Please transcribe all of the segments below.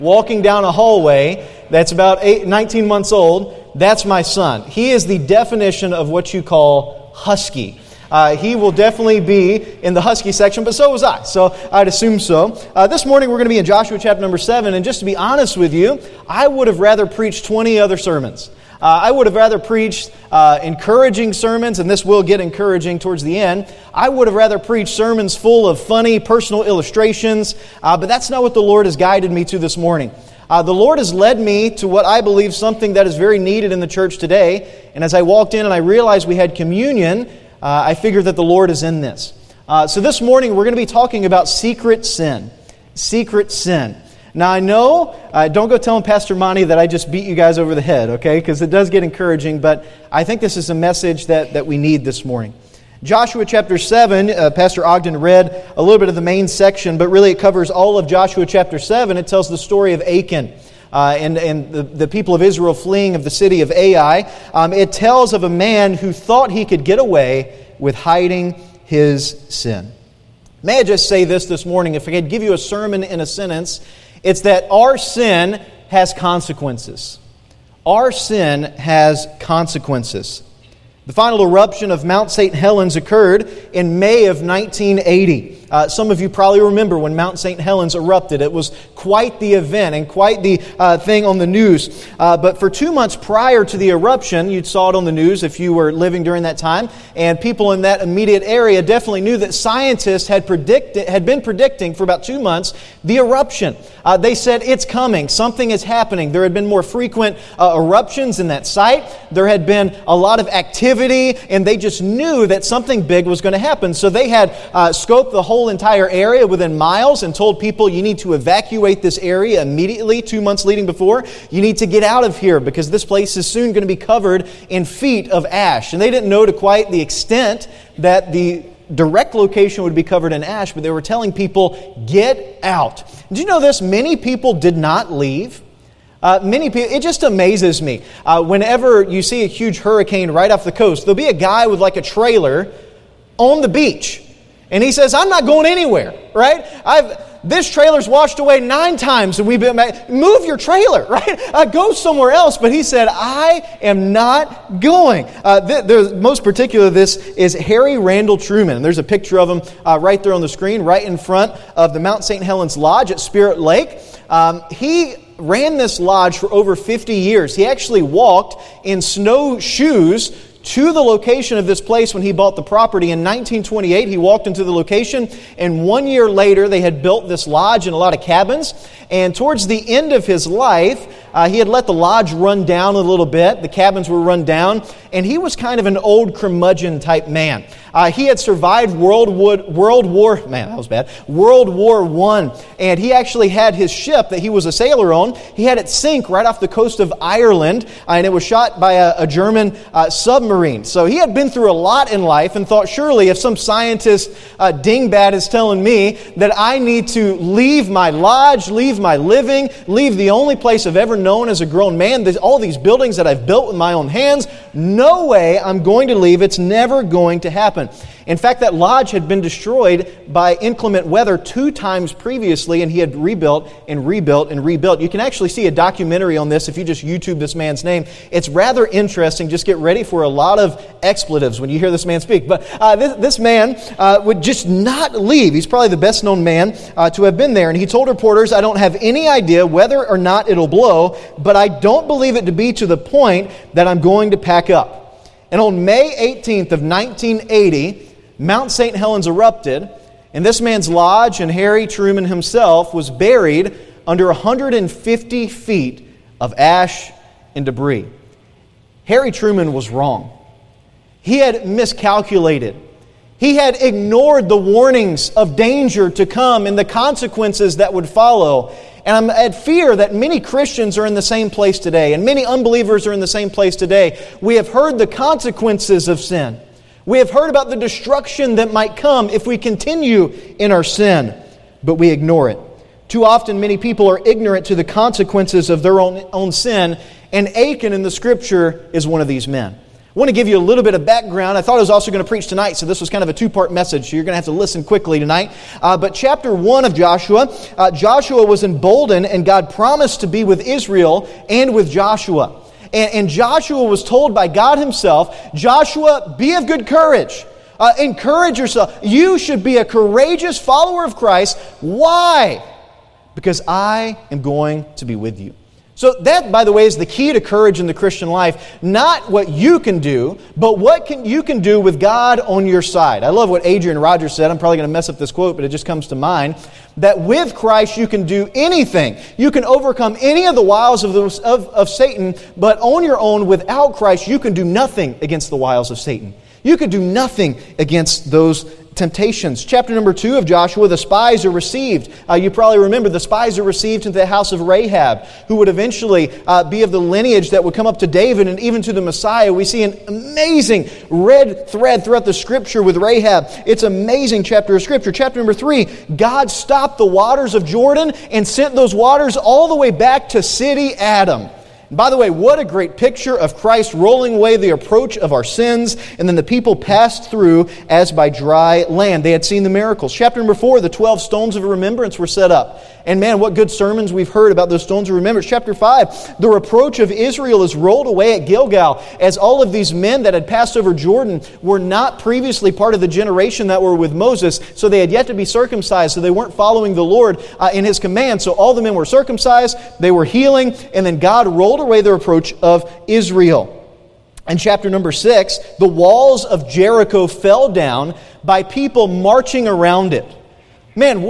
walking down a hallway that's about 19 months old, that's my son. He is the definition of what you call husky. He will definitely be in the husky section, but so was I, so I'd assume so. This morning we're going to be in Joshua chapter number 7, and just to be honest with you, I would have rather preached 20 other sermons. I would have rather preached encouraging sermons, and this will get encouraging towards the end. I would have rather preached sermons full of funny personal illustrations, but that's not what the Lord has guided me to this morning. The Lord has led me to what I believe something that is very needed in the church today, and as I walked in and I realized we had communion, I figured that the Lord is in this. So this morning we're going to be talking about secret sin. Secret sin. Now I know, don't go telling Pastor Monty that I just beat you guys over the head, okay? Because it does get encouraging, but I think this is a message that we need this morning. Joshua chapter 7, Pastor Ogden read a little bit of the main section, but really it covers all of Joshua chapter 7. It tells the story of Achan and the people of Israel fleeing of the city of Ai. It tells of a man who thought he could get away with hiding his sin. May I just say this morning, if I could give you a sermon in a sentence, it's that our sin has consequences. Our sin has consequences. The final eruption of Mount St. Helens occurred in May of 1980. Some of you probably remember when Mount St. Helens erupted. It was quite the event and quite the thing on the news. But for 2 months prior to the eruption, you saw it on the news if you were living during that time, and people in that immediate area definitely knew that scientists had been predicting for about 2 months the eruption. They said, it's coming. Something is happening. There had been more frequent eruptions in that site. There had been a lot of activity, and they just knew that something big was going to happen. So they had scoped the whole entire area within miles and told people, you need to evacuate this area immediately 2 months leading before. You need to get out of here because this place is soon going to be covered in feet of ash. And they didn't know to quite the extent that the direct location would be covered in ash, but they were telling people, get out. Did you know this? Many people did not leave. Many people, it just amazes me. Whenever you see a huge hurricane right off the coast, there'll be a guy with like a trailer on the beach. And he says, I'm not going anywhere, right? This trailer's washed away 9 times and we've been move your trailer, right? Go somewhere else. But he said, I am not going. The most particular of this is Harry Randall Truman. And there's a picture of him right there on the screen, right in front of the Mount St. Helens Lodge at Spirit Lake. He ran this lodge for over 50 years. He actually walked in snowshoes to the location of this place when he bought the property. In 1928, he walked into the location, and 1 year later, they had built this lodge and a lot of cabins. And towards the end of his life, he had let the lodge run down a little bit. The cabins were run down, and he was kind of an old curmudgeon type man. He had survived World War I, and he actually had his ship that he was a sailor on. He had it sink right off the coast of Ireland, and it was shot by a German submarine. So he had been through a lot in life and thought, surely if some scientist dingbat is telling me that I need to leave my lodge, leave my living, leave the only place I've ever known as a grown man, all these buildings that I've built with my own hands, no way I'm going to leave. It's never going to happen. In fact, that lodge had been destroyed by inclement weather 2 times previously, and he had rebuilt and rebuilt and rebuilt. You can actually see a documentary on this if you just YouTube this man's name. It's rather interesting. Just get ready for a lot of expletives when you hear this man speak. But this man would just not leave. He's probably the best known man to have been there. And he told reporters, I don't have any idea whether or not it'll blow, but I don't believe it to be to the point that I'm going to pack up. And on May 18th of 1980, Mount St. Helens erupted, and this man's lodge and Harry Truman himself was buried under 150 feet of ash and debris. Harry Truman was wrong. He had miscalculated. He had ignored the warnings of danger to come and the consequences that would follow. And I'm at fear that many Christians are in the same place today, and many unbelievers are in the same place today. We have heard the consequences of sin. We have heard about the destruction that might come if we continue in our sin, but we ignore it. Too often, many people are ignorant to the consequences of their own sin, and Achan in the Scripture is one of these men. I want to give you a little bit of background. I thought I was also going to preach tonight, so this was kind of a two-part message, so you're going to have to listen quickly tonight. But chapter 1 of Joshua, Joshua was emboldened, and God promised to be with Israel and with Joshua. And Joshua was told by God himself, Joshua, be of good courage. Encourage yourself. You should be a courageous follower of Christ. Why? Because I am going to be with you. So that, by the way, is the key to courage in the Christian life. Not what you can do, but what you can do with God on your side. I love what Adrian Rogers said. I'm probably going to mess up this quote, but it just comes to mind. That with Christ you can do anything. You can overcome any of the wiles of Satan, but on your own, without Christ, you can do nothing against the wiles of Satan. You could do nothing against those temptations. Chapter number 2 of Joshua, the spies are received. You probably remember the spies are received into the house of Rahab, who would eventually be of the lineage that would come up to David and even to the Messiah. We see an amazing red thread throughout the Scripture with Rahab. It's an amazing chapter of Scripture. Chapter number 3, God stopped the waters of Jordan and sent those waters all the way back to city Adam. By the way, what a great picture of Christ rolling away the reproach of our sins, and then the people passed through as by dry land. They had seen the miracles. Chapter number 4, the 12 stones of remembrance were set up. And man, what good sermons we've heard about those stones of remembrance. Chapter 5, the reproach of Israel is rolled away at Gilgal, as all of these men that had passed over Jordan were not previously part of the generation that were with Moses, so they had yet to be circumcised, so they weren't following the Lord in His command. So all the men were circumcised, they were healing, and then God rolled away the reproach of Israel. In chapter number 6, the walls of Jericho fell down by people marching around it. Man,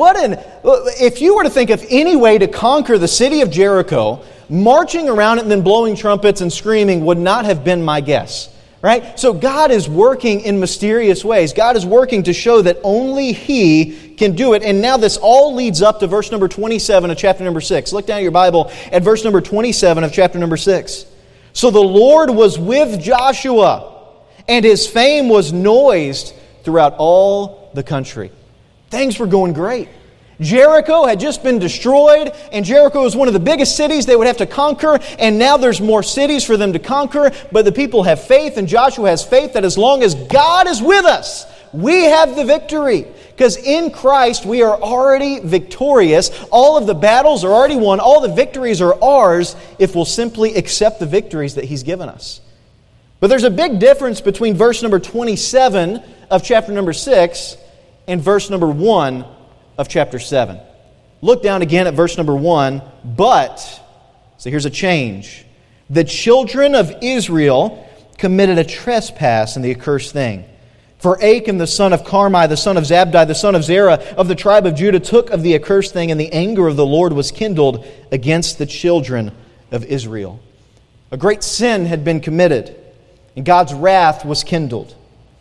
if you were to think of any way to conquer the city of Jericho, marching around it and then blowing trumpets and screaming would not have been my guess. Right? So God is working in mysterious ways. God is working to show that only He can do it. And now this all leads up to verse number 27 of chapter number 6. Look down at your Bible at verse number 27 of chapter number 6. So the Lord was with Joshua, and his fame was noised throughout all the country. Things were going great. Jericho had just been destroyed, and Jericho was one of the biggest cities they would have to conquer, and now there's more cities for them to conquer, but the people have faith, and Joshua has faith that as long as God is with us, we have the victory. Because in Christ, we are already victorious. All of the battles are already won. All the victories are ours if we'll simply accept the victories that He's given us. But there's a big difference between verse number 27 of chapter number 6 and verse number 1 of chapter 7. Look down again at verse number 1. But, so here's a change. The children of Israel committed a trespass in the accursed thing. For Achan, the son of Carmi, the son of Zabdi, the son of Zerah, of the tribe of Judah, took of the accursed thing, and the anger of the Lord was kindled against the children of Israel. A great sin had been committed, and God's wrath was kindled.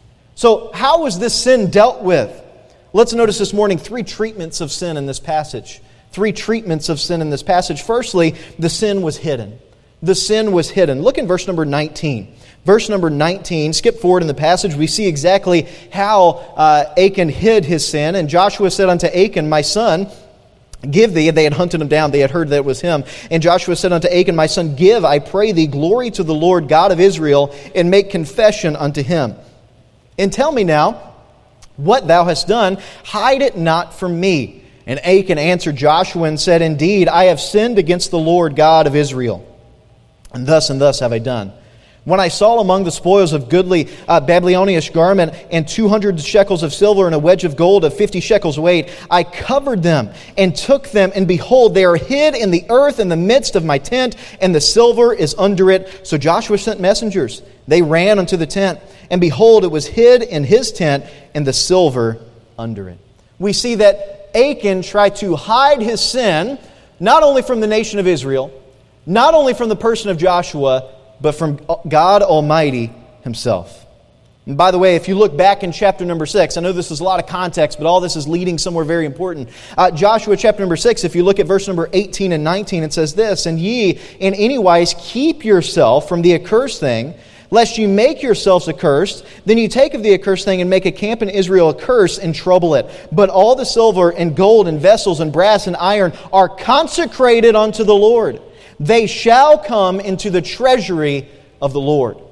So how was this sin dealt with? Let's notice this morning 3 treatments of sin in this passage. 3 treatments of sin in this passage. Firstly, the sin was hidden. The sin was hidden. Look in verse number 19. Verse number 19, skip forward in the passage, we see exactly how Achan hid his sin. And Joshua said unto Achan, my son, give thee, they had hunted him down, they had heard that it was him. And Joshua said unto Achan, my son, give, I pray thee, glory to the Lord God of Israel, and make confession unto him. And tell me now, what thou hast done, hide it not from me. And Achan answered Joshua and said, indeed, I have sinned against the Lord God of Israel. And thus have I done. When I saw among the spoils of goodly Babylonish garment and 200 shekels of silver and a wedge of gold of 50 shekels weight, I covered them and took them, and behold, they are hid in the earth in the midst of my tent, and the silver is under it. So Joshua sent messengers. They ran unto the tent, and behold, it was hid in his tent, and the silver under it. We see that Achan tried to hide his sin, not only from the nation of Israel, not only from the person of Joshua, but from God Almighty Himself. And by the way, if you look back in chapter number 6, I know this is a lot of context, but all this is leading somewhere very important. Joshua chapter number 6, if you look at verse number 18 and 19, it says this, and ye in any wise keep yourself from the accursed thing, lest you make yourselves accursed, then you take of the accursed thing and make a camp in Israel a curse and trouble it. But all the silver and gold and vessels and brass and iron are consecrated unto the Lord. They shall come into the treasury of the Lord.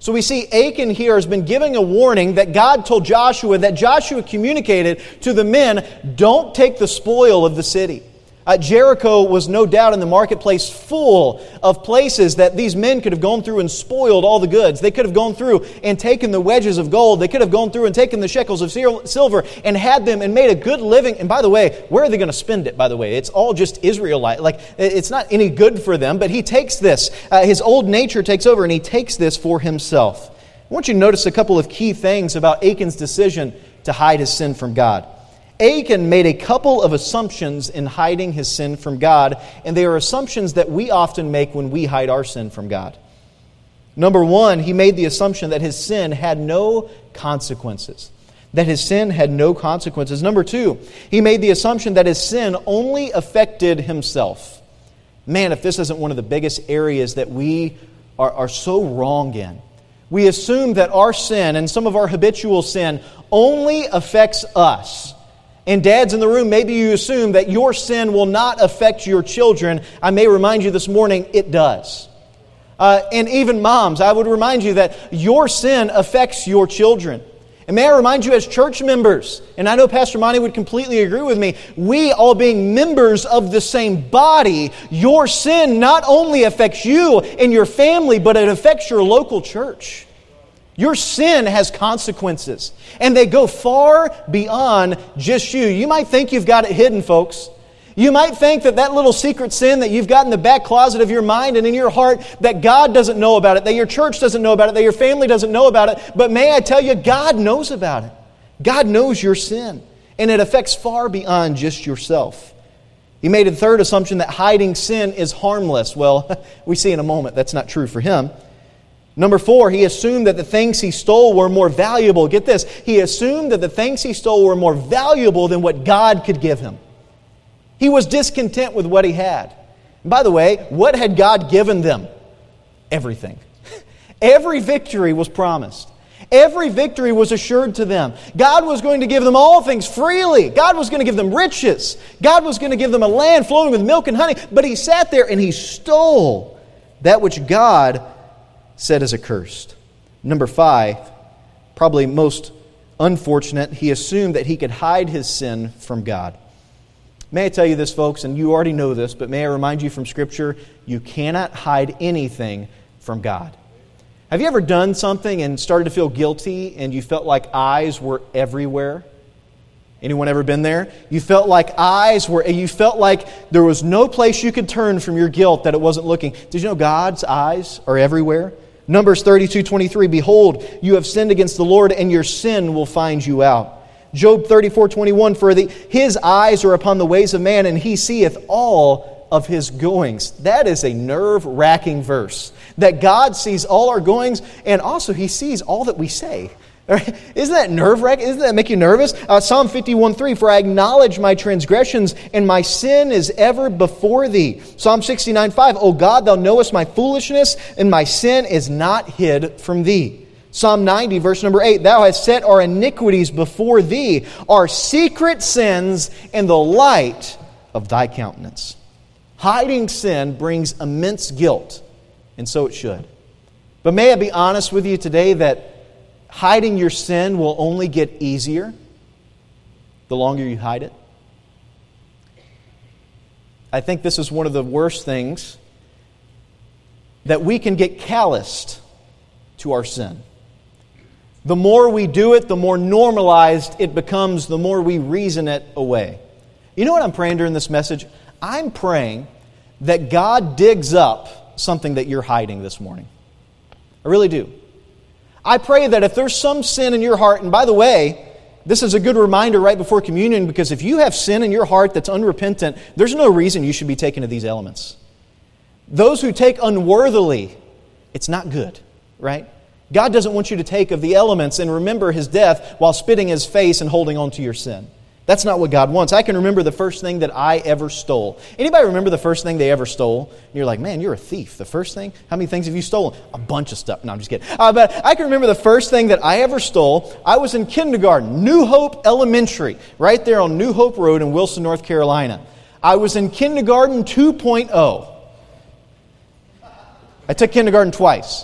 So we see Achan here has been giving a warning that God told Joshua, that Joshua communicated to the men, don't take the spoil of the city. Jericho was no doubt in the marketplace full of places that these men could have gone through and spoiled all the goods. They could have gone through and taken the wedges of gold. They could have gone through and taken the shekels of silver and had them and made a good living. And by the way, where are they going to spend it, by the way? It's all just Israelite. Like, it's not any good for them, but he takes this. His old nature takes over and he takes this for himself. I want you to notice a couple of key things about Achan's decision to hide his sin from God. Achan made a couple of assumptions in hiding his sin from God, and they are assumptions that we often make when we hide our sin from God. Number one, he made the assumption that his sin had no consequences. That his sin had no consequences. Number two, he made the assumption that his sin only affected himself. Man, if this isn't one of the biggest areas that we are so wrong in. We assume that our sin and some of our habitual sin only affects us. And dads in the room, maybe you assume that your sin will not affect your children. I may remind you this morning, it does. And even moms, I would remind you that your sin affects your children. And may I remind you as church members, and I know Pastor Monty would completely agree with me, we all being members of the same body, your sin not only affects you and your family, but it affects your local church. Your sin has consequences, and they go far beyond just you. You might think you've got it hidden, folks. You might think that little secret sin that you've got in the back closet of your mind and in your heart, that God doesn't know about it, that your church doesn't know about it, that your family doesn't know about it. But may I tell you, God knows about it. God knows your sin, and it affects far beyond just yourself. He made a third assumption that hiding sin is harmless. Well, we see in a moment that's not true for him. Number four, he assumed that the things he stole were more valuable. Get this. He assumed that the things he stole were more valuable than what God could give him. He was discontent with what he had. And by the way, what had God given them? Everything. Every victory was promised. Every victory was assured to them. God was going to give them all things freely. God was going to give them riches. God was going to give them a land flowing with milk and honey. But he sat there and he stole that which God said is accursed. Number five, probably most unfortunate, he assumed that he could hide his sin from God. May I tell you this, folks, and you already know this, but may I remind you from Scripture, you cannot hide anything from God. Have you ever done something and started to feel guilty and you felt like eyes were everywhere? Anyone ever been there? You felt like you felt like there was no place you could turn from your guilt that it wasn't looking. Did you know God's eyes are everywhere? Numbers 32:23, behold, you have sinned against the Lord, and your sin will find you out. Job 34:21, for his eyes are upon the ways of man, and he seeth all of his goings. That is a nerve-wracking verse. That God sees all our goings, and also he sees all that we say. Right? Isn't that nerve-wracking? Doesn't that make you nervous? Psalm 51:3, for I acknowledge my transgressions, and my sin is ever before thee. Psalm 69:5, O God, thou knowest my foolishness, and my sin is not hid from thee. Psalm 90, verse number 8, thou hast set our iniquities before thee, our secret sins in the light of thy countenance. Hiding sin brings immense guilt, and so it should. But may I be honest with you today that hiding your sin will only get easier the longer you hide it. I think this is one of the worst things, that we can get calloused to our sin. The more we do it, the more normalized it becomes, the more we reason it away. You know what I'm praying during this message? I'm praying that God digs up something that you're hiding this morning. I really do. I pray that if there's some sin in your heart, and by the way, this is a good reminder right before communion, because if you have sin in your heart that's unrepentant, there's no reason you should be taking of these elements. Those who take unworthily, it's not good, right? God doesn't want you to take of the elements and remember His death while spitting His face and holding on to your sin. That's not what God wants. I can remember the first thing that I ever stole. Anybody remember the first thing they ever stole? And you're like, man, you're a thief. The first thing? How many things have you stolen? A bunch of stuff. No, I'm just kidding. But I can remember the first thing that I ever stole. I was in kindergarten, New Hope Elementary, right there on New Hope Road in Wilson, North Carolina. I was in kindergarten 2.0. I took kindergarten twice.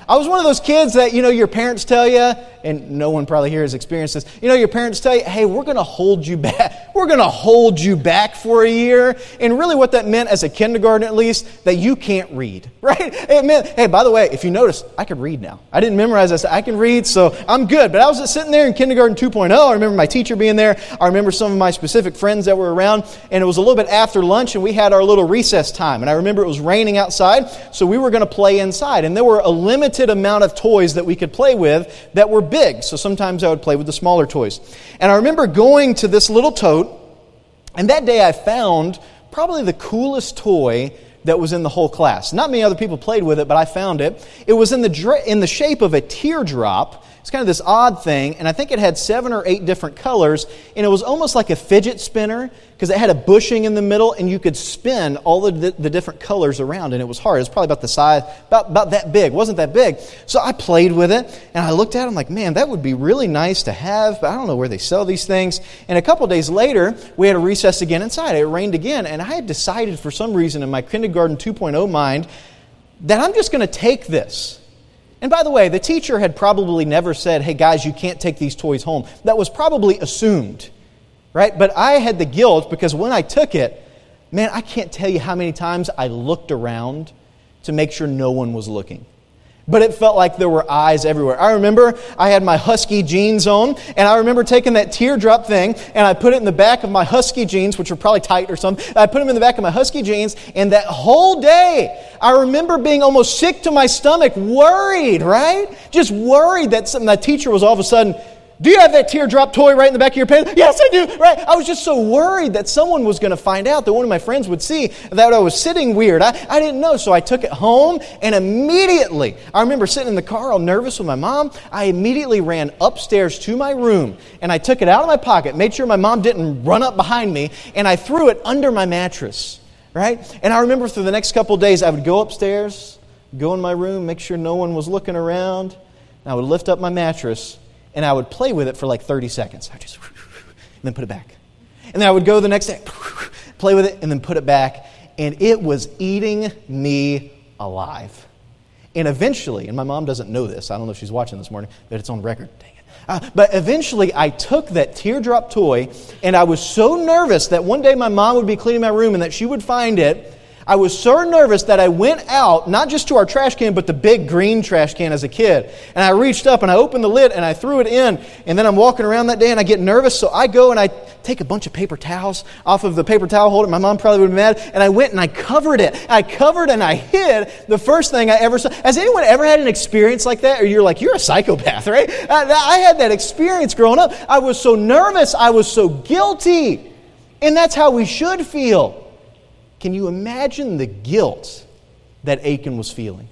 I was one of those kids that, your parents tell you, and no one probably here has experienced this, your parents tell you, hey, we're going to hold you back. We're going to hold you back for a year. And really what that meant as a kindergarten at least, that you can't read, right? It meant, hey, by the way, if you notice, I can read now. I didn't memorize this. I can read, so I'm good. But I was just sitting there in kindergarten 2.0. I remember my teacher being there. I remember some of my specific friends that were around. And it was a little bit after lunch, and we had our little recess time. And I remember it was raining outside, so we were going to play inside. And there were a limited amount of toys that we could play with that were big. So sometimes I would play with the smaller toys. And I remember going to this little tote, and that day I found probably the coolest toy that was in the whole class. Not many other people played with it, but I found it. It was in the shape of a teardrop. It's kind of this odd thing, and I think it had 7 or 8 different colors, and it was almost like a fidget spinner because it had a bushing in the middle, and you could spin all the different colors around, and it was hard. It was probably about the size, about that big. It wasn't that big. So I played with it, and I looked at it, I'm like, man, that would be really nice to have, but I don't know where they sell these things. And a couple days later, we had a recess again inside. It rained again, and I had decided for some reason in my kindergarten 2.0 mind that I'm just going to take this. And by the way, the teacher had probably never said, hey guys, you can't take these toys home. That was probably assumed, right? But I had the guilt because when I took it, man, I can't tell you how many times I looked around to make sure no one was looking. But it felt like there were eyes everywhere. I remember I had my Husky jeans on, and I remember taking that teardrop thing, and I put it in the back of my Husky jeans, which were probably tight or something. I put them in the back of my Husky jeans, and that whole day, I remember being almost sick to my stomach, worried, right? Just worried that my teacher was all of a sudden, do you have that teardrop toy right in the back of your pants? Yes, I do, right? I was just so worried that someone was going to find out, that one of my friends would see that I was sitting weird. I didn't know, so I took it home, and immediately, I remember sitting in the car all nervous with my mom. I immediately ran upstairs to my room, and I took it out of my pocket, made sure my mom didn't run up behind me, and I threw it under my mattress, right? And I remember through the next couple of days, I would go upstairs, go in my room, make sure no one was looking around, and I would lift up my mattress, and I would play with it for like 30 seconds. I would just, and then put it back. And then I would go the next day, play with it, and then put it back. And it was eating me alive. And eventually, and my mom doesn't know this, I don't know if she's watching this morning, but it's on record, dang it. But eventually, I took that teardrop toy, and I was so nervous that one day my mom would be cleaning my room and that she would find it. I was so nervous that I went out, not just to our trash can, but the big green trash can as a kid. And I reached up and I opened the lid and I threw it in. And then I'm walking around that day and I get nervous. So I go and I take a bunch of paper towels off of the paper towel holder. My mom probably would be mad. And I went and I covered it. I covered and I hid the first thing I ever saw. Has anyone ever had an experience like that? Or you're like, you're a psychopath, right? I had that experience growing up. I was so nervous. I was so guilty. And that's how we should feel. Can you imagine the guilt that Achan was feeling?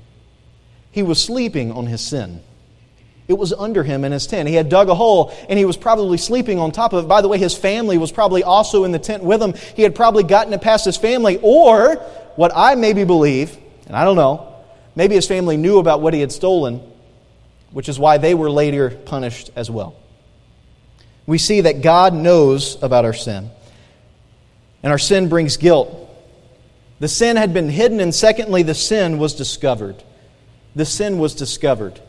He was sleeping on his sin. It was under him in his tent. He had dug a hole and he was probably sleeping on top of it. By the way, his family was probably also in the tent with him. He had probably gotten it past his family. Or, what I maybe believe, and I don't know, maybe his family knew about what he had stolen, which is why they were later punished as well. We see that God knows about our sin. And our sin brings guilt. The sin had been hidden, and secondly, the sin was discovered. The sin was discovered.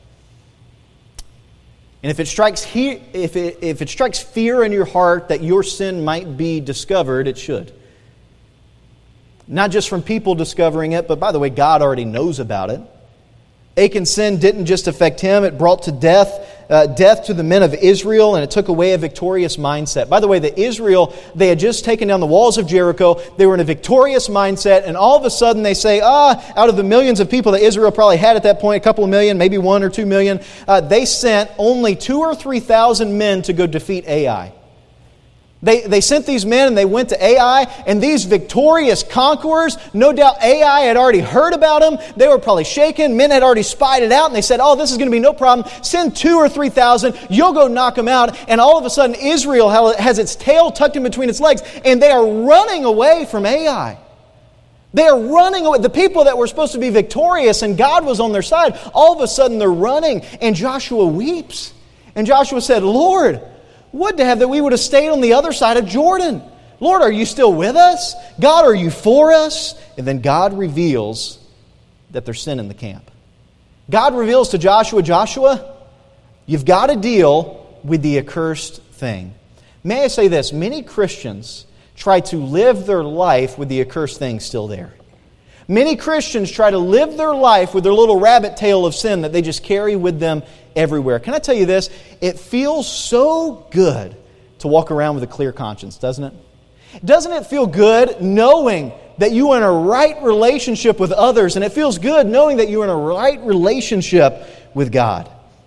And if it strikes fear in your heart that your sin might be discovered, it should. Not just from people discovering it, but by the way, God already knows about it. Achan's sin didn't just affect him, it brought to death to the men of Israel, and it took away a victorious mindset. By the way, they had just taken down the walls of Jericho. They were in a victorious mindset, and all of a sudden they say, out of the millions of people that Israel probably had at that point, a couple of million, maybe 1 or 2 million, they sent only 2,000 or 3,000 men to go defeat Ai. They sent these men and they went to Ai, and these victorious conquerors, no doubt Ai had already heard about them. They were probably shaken. Men had already spied it out, and they said, this is going to be no problem. Send 2,000 or 3,000. You'll go knock them out. And all of a sudden, Israel has its tail tucked in between its legs, and they are running away from Ai. They are running away. The people that were supposed to be victorious and God was on their side, all of a sudden they're running, and Joshua weeps. And Joshua said, Lord, would to have that we would have stayed on the other side of Jordan. Lord, are you still with us? God, are you for us? And then God reveals that there's sin in the camp. God reveals to Joshua, you've got to deal with the accursed thing. May I say this? Many Christians try to live their life with the accursed thing still there. Many Christians try to live their life with their little rabbit tail of sin that they just carry with them everywhere. Can I tell you this? It feels so good to walk around with a clear conscience, doesn't it? Doesn't it feel good knowing that you are in a right relationship with others, and it feels good knowing that you're in a right relationship with God?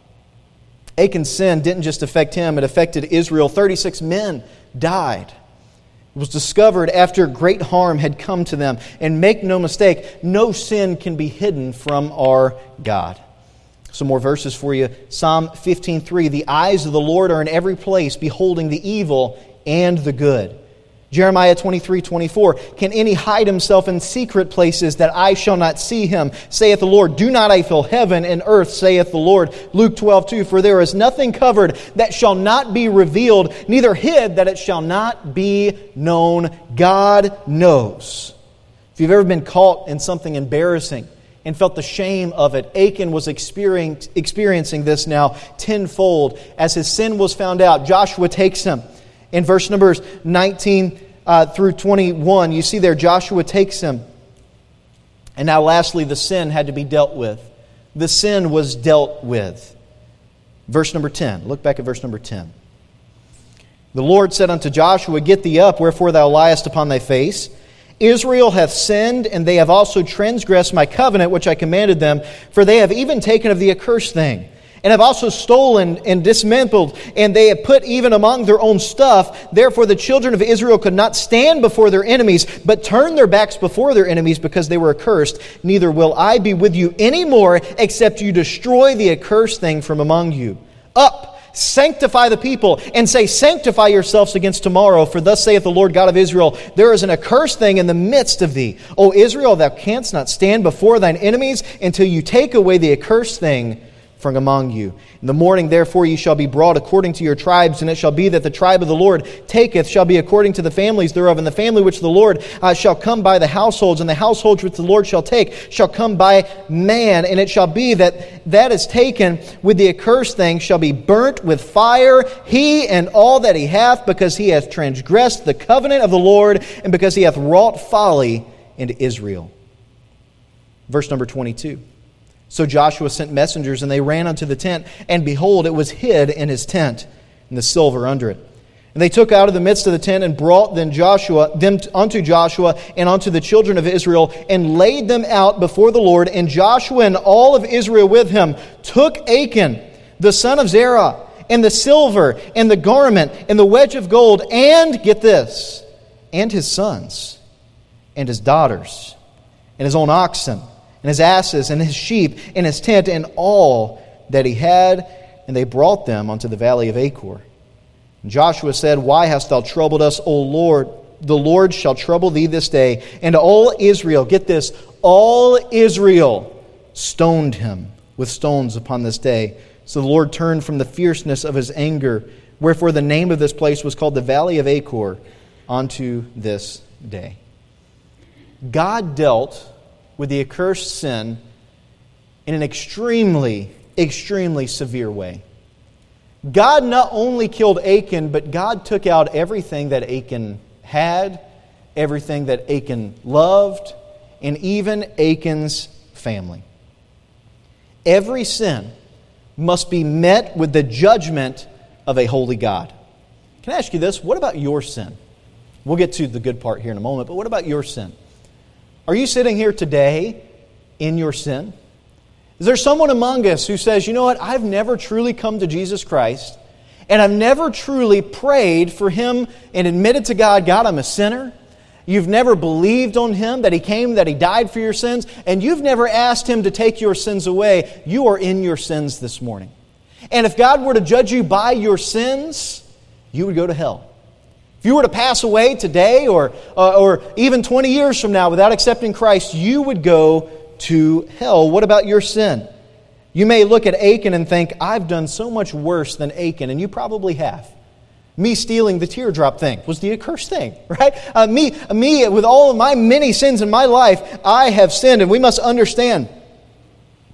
Achan's sin didn't just affect him, it affected Israel. 36 men died. It was discovered after great harm had come to them. And make no mistake, no sin can be hidden from our God. Some more verses for you. Psalm 15:3, the eyes of the Lord are in every place, beholding the evil and the good. Jeremiah 23:24, can any hide himself in secret places that I shall not see him? Saith the Lord, do not I fill heaven and earth, saith the Lord. Luke 12:2, for there is nothing covered that shall not be revealed, neither hid that it shall not be known. God knows. If you've ever been caught in something embarrassing and felt the shame of it, Achan was experiencing this now tenfold. As his sin was found out, Joshua takes him. In verse numbers 19 through 21, you see there Joshua takes him. And now lastly, the sin had to be dealt with. The sin was dealt with. Verse number 10. Look back at verse number 10. The Lord said unto Joshua, get thee up, wherefore thou liest upon thy face. Israel hath sinned, and they have also transgressed my covenant which I commanded them, for they have even taken of the accursed thing, and have also stolen and dismantled, and they have put even among their own stuff. Therefore the children of Israel could not stand before their enemies, but turned their backs before their enemies, because they were accursed. Neither will I be with you any more, except you destroy the accursed thing from among you. Up! Sanctify the people, and say, sanctify yourselves against tomorrow. For thus saith the Lord God of Israel, there is an accursed thing in the midst of thee. O Israel, thou canst not stand before thine enemies until you take away the accursed thing from among you. In the morning, therefore, ye shall be brought according to your tribes, and it shall be that the tribe of the Lord taketh shall be according to the families thereof, and the family which the Lord shall come by the households, and the households which the Lord shall take shall come by man. And it shall be that is taken with the accursed thing shall be burnt with fire, he and all that he hath, because he hath transgressed the covenant of the Lord, and because he hath wrought folly into Israel. Verse number 22. So Joshua sent messengers, and they ran unto the tent, and behold, it was hid in his tent, and the silver under it. And they took out of the midst of the tent, and brought them unto Joshua and unto the children of Israel, and laid them out before the Lord. And Joshua and all of Israel with him took Achan, the son of Zerah, and the silver, and the garment, and the wedge of gold, and, get this, and his sons, and his daughters, and his own oxen, and his asses, and his sheep, and his tent, and all that he had, and they brought them unto the valley of Achor. And Joshua said, why hast thou troubled us, O Lord? The Lord shall trouble thee this day. And all Israel, get this, all Israel stoned him with stones upon this day. So the Lord turned from the fierceness of his anger, wherefore the name of this place was called the valley of Achor unto this day. God dealt with the accursed sin in an extremely, extremely severe way. God not only killed Achan, but God took out everything that Achan had, everything that Achan loved, and even Achan's family. Every sin must be met with the judgment of a holy God. Can I ask you this? What about your sin? We'll get to the good part here in a moment, but what about your sin? Are you sitting here today in your sin? Is there someone among us who says, you know what, I've never truly come to Jesus Christ, and I've never truly prayed for Him and admitted to God, God, I'm a sinner. You've never believed on Him, that He came, that He died for your sins, and you've never asked Him to take your sins away. You are in your sins this morning. And if God were to judge you by your sins, you would go to hell. If you were to pass away today or even 20 years from now without accepting Christ, you would go to hell. What about your sin? You may look at Achan and think, I've done so much worse than Achan, and you probably have. Me stealing the teardrop thing was the accursed thing, right? Me, with all of my many sins in my life, I have sinned, and we must understand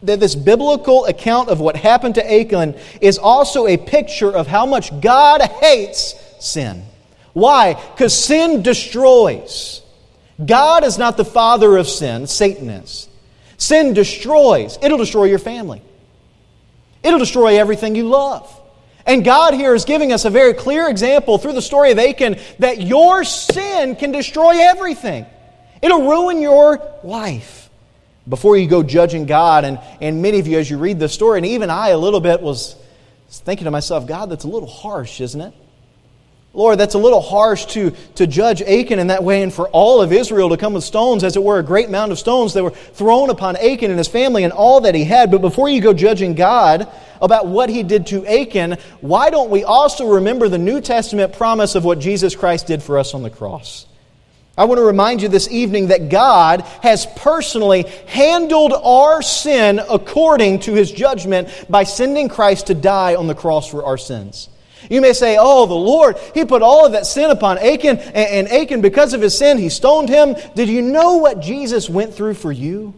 that this biblical account of what happened to Achan is also a picture of how much God hates sin. Why? Because sin destroys. God is not the father of sin, Satan is. Sin destroys. It'll destroy your family. It'll destroy everything you love. And God here is giving us a very clear example through the story of Achan that your sin can destroy everything. It'll ruin your life. Before you go judging God, and many of you as you read this story, and even I a little bit was thinking to myself, God, that's a little harsh, isn't it? Lord, that's a little harsh to judge Achan in that way and for all of Israel to come with stones, as it were, a great mound of stones that were thrown upon Achan and his family and all that he had. But before you go judging God about what He did to Achan, why don't we also remember the New Testament promise of what Jesus Christ did for us on the cross? I want to remind you this evening that God has personally handled our sin according to His judgment by sending Christ to die on the cross for our sins. You may say, oh, the Lord, He put all of that sin upon Achan, and Achan, because of his sin, He stoned him. Did you know what Jesus went through for you?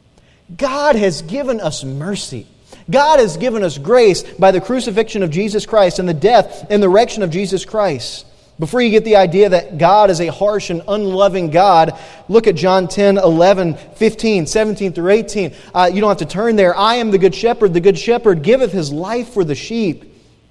God has given us mercy. God has given us grace by the crucifixion of Jesus Christ and the death and the resurrection of Jesus Christ. Before you get the idea that God is a harsh and unloving God, look at John 10, 11, 15, 17 through 18. You don't have to turn there. I am the good shepherd. The good shepherd giveth his life for the sheep.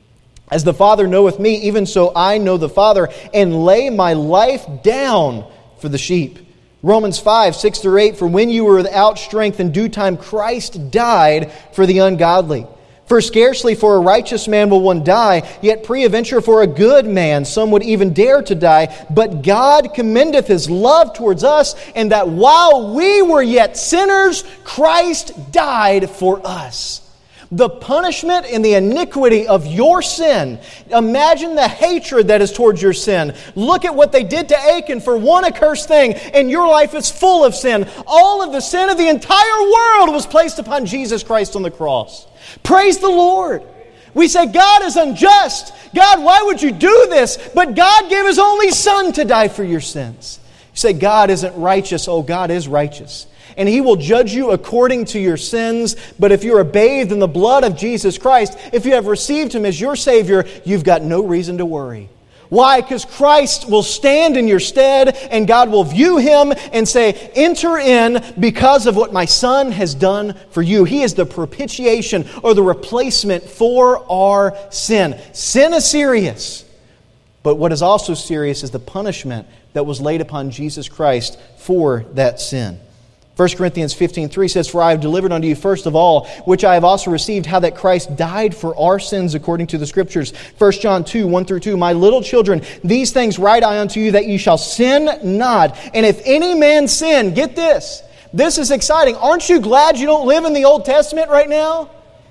As the Father knoweth me, even so I know the Father, and lay my life down for the sheep. Romans 5, 6 through 8, for when you were without strength in due time, Christ died for the ungodly. For scarcely for a righteous man will one die, yet peradventure for a good man some would even dare to die. But God commendeth His love towards us, and that while we were yet sinners, Christ died for us. The punishment and the iniquity of your sin. Imagine the hatred that is towards your sin. Look at what they did to Achan for one accursed thing, and your life is full of sin. All of the sin of the entire world was placed upon Jesus Christ on the cross. Praise the Lord. We say, God is unjust. God, why would you do this? But God gave His only Son to die for your sins. You say, God isn't righteous. Oh, God is righteous. And He will judge you according to your sins. But if you are bathed in the blood of Jesus Christ, if you have received Him as your Savior, you've got no reason to worry. Why? Because Christ will stand in your stead, and God will view Him and say, enter in because of what my Son has done for you. He is the propitiation or the replacement for our sin. Sin is serious. But what is also serious is the punishment that was laid upon Jesus Christ for that sin. 1 Corinthians 15:3 says, for I have delivered unto you first of all, which I have also received, how that Christ died for our sins according to the Scriptures. 1 John 2, 1 through 2, my little children, these things write I unto you, that ye shall sin not. And if any man sin, get this. This is exciting. Aren't you glad you don't live in the Old Testament right now?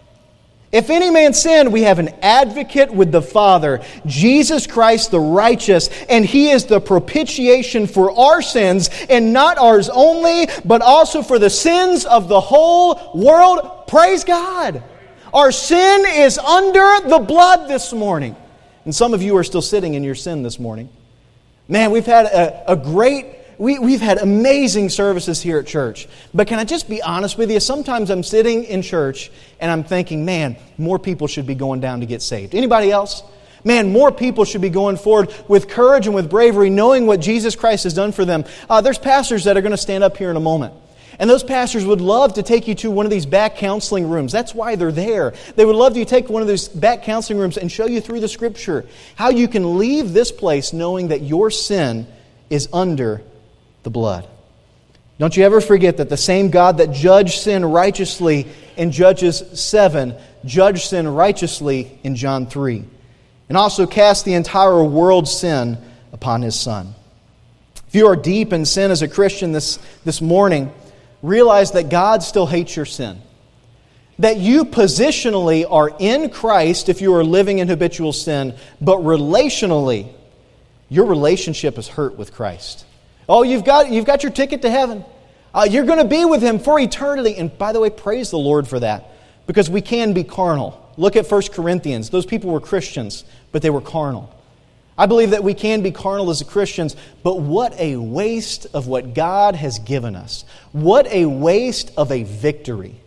If any man sin, we have an advocate with the Father, Jesus Christ the righteous, and He is the propitiation for our sins, and not ours only, but also for the sins of the whole world. Praise God! Our sin is under the blood this morning. And some of you are still sitting in your sin this morning. Man, we've had We've had amazing services here at church. But can I just be honest with you? Sometimes I'm sitting in church and I'm thinking, man, more people should be going down to get saved. Anybody else? Man, more people should be going forward with courage and with bravery, knowing what Jesus Christ has done for them. There's pastors that are going to stand up here in a moment. And those pastors would love to take you to one of these back counseling rooms. That's why they're there. They would love to take one of those back counseling rooms and show you through the Scripture how you can leave this place knowing that your sin is under the blood. Don't you ever forget that the same God that judged sin righteously in Judges 7 judged sin righteously in John 3, and also cast the entire world's sin upon His Son. If you are deep in sin as a Christian this morning, realize that God still hates your sin. That you positionally are in Christ if you are living in habitual sin, but relationally, your relationship is hurt with Christ. Oh, you've got your ticket to heaven. You're going to be with Him for eternity. And by the way, praise the Lord for that. Because we can be carnal. Look at 1 Corinthians. Those people were Christians, but they were carnal. I believe that we can be carnal as Christians, but what a waste of what God has given us. What a waste of a victory.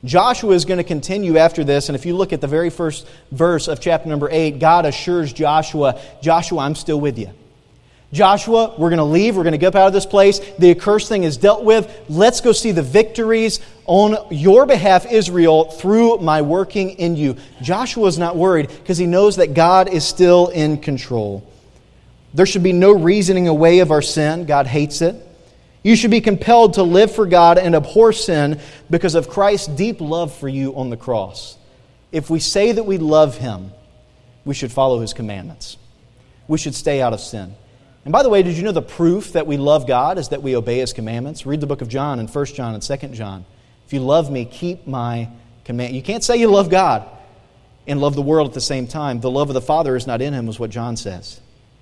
Joshua is going to continue after this, and if you look at the very first verse of chapter number 8, God assures Joshua, Joshua, I'm still with you. Joshua, we're going to leave. We're going to get up out of this place. The accursed thing is dealt with. Let's go see the victories on your behalf, Israel, through my working in you. Joshua is not worried because he knows that God is still in control. There should be no reasoning away of our sin. God hates it. You should be compelled to live for God and abhor sin because of Christ's deep love for you on the cross. If we say that we love Him, we should follow His commandments. We should stay out of sin. And by the way, did you know the proof that we love God is that we obey His commandments? Read the book of John and 1 John and 2 John. If you love me, keep my command. You can't say you love God and love the world at the same time. The love of the Father is not in Him, is what John says.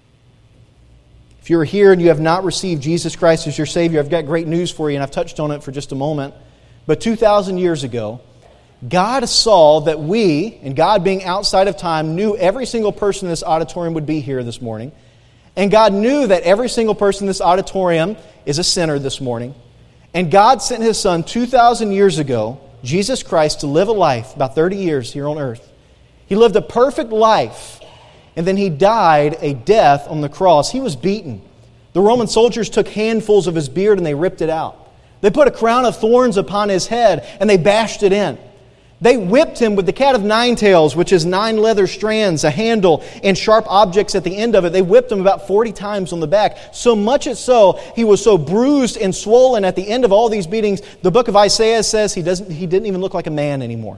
If you're here and you have not received Jesus Christ as your Savior, I've got great news for you, and I've touched on it for just a moment. But 2,000 years ago, God saw that we, and God being outside of time, knew every single person in this auditorium would be here this morning. And God knew that every single person in this auditorium is a sinner this morning. And God sent His Son 2,000 years ago, Jesus Christ, to live a life, about 30 years here on earth. He lived a perfect life, and then He died a death on the cross. He was beaten. The Roman soldiers took handfuls of His beard and they ripped it out. They put a crown of thorns upon His head and they bashed it in. They whipped Him with the cat of nine tails, which is 9 leather strands, a handle, and sharp objects at the end of it. They whipped Him about 40 times on the back. So much it's so, He was so bruised and swollen at the end of all these beatings, the book of Isaiah says he didn't even look like a man anymore.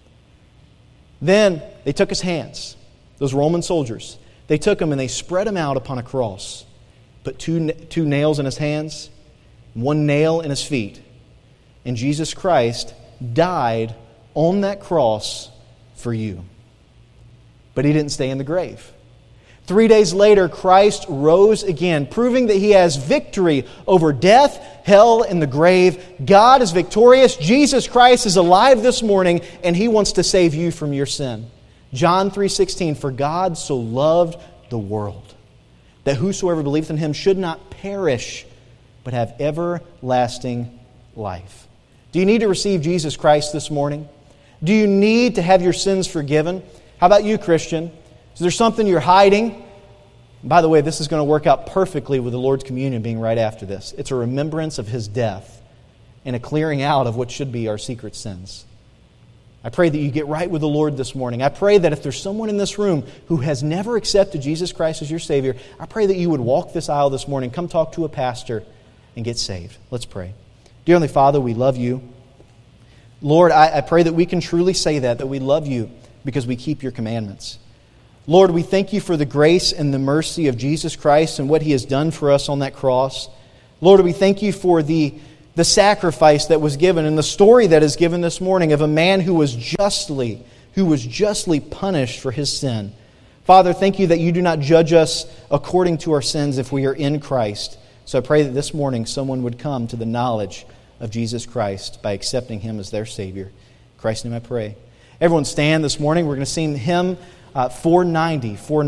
Then they took His hands, those Roman soldiers. They took Him and they spread Him out upon a cross. Put two nails in His hands, 1 nail in His feet. And Jesus Christ died on that cross for you. But He didn't stay in the grave. 3 days later, Christ rose again, proving that He has victory over death, hell, and the grave. God is victorious. Jesus Christ is alive this morning, and He wants to save you from your sin. John 3:16, for God so loved the world, that whosoever believeth in Him should not perish, but have everlasting life. Do you need to receive Jesus Christ this morning? Do you need to have your sins forgiven? How about you, Christian? Is there something you're hiding? By the way, this is going to work out perfectly with the Lord's communion being right after this. It's a remembrance of His death and a clearing out of what should be our secret sins. I pray that you get right with the Lord this morning. I pray that if there's someone in this room who has never accepted Jesus Christ as your Savior, I pray that you would walk this aisle this morning, come talk to a pastor, and get saved. Let's pray. Dear Heavenly Father, we love You. Lord, I pray that we can truly say that we love You because we keep Your commandments. Lord, we thank You for the grace and the mercy of Jesus Christ and what He has done for us on that cross. Lord, we thank You for the sacrifice that was given and the story that is given this morning of a man who was justly punished for his sin. Father, thank You that You do not judge us according to our sins if we are in Christ. So I pray that this morning someone would come to the knowledge of Jesus Christ by accepting Him as their Savior. In Christ's name I pray. Everyone stand this morning. We're going to sing hymn 490.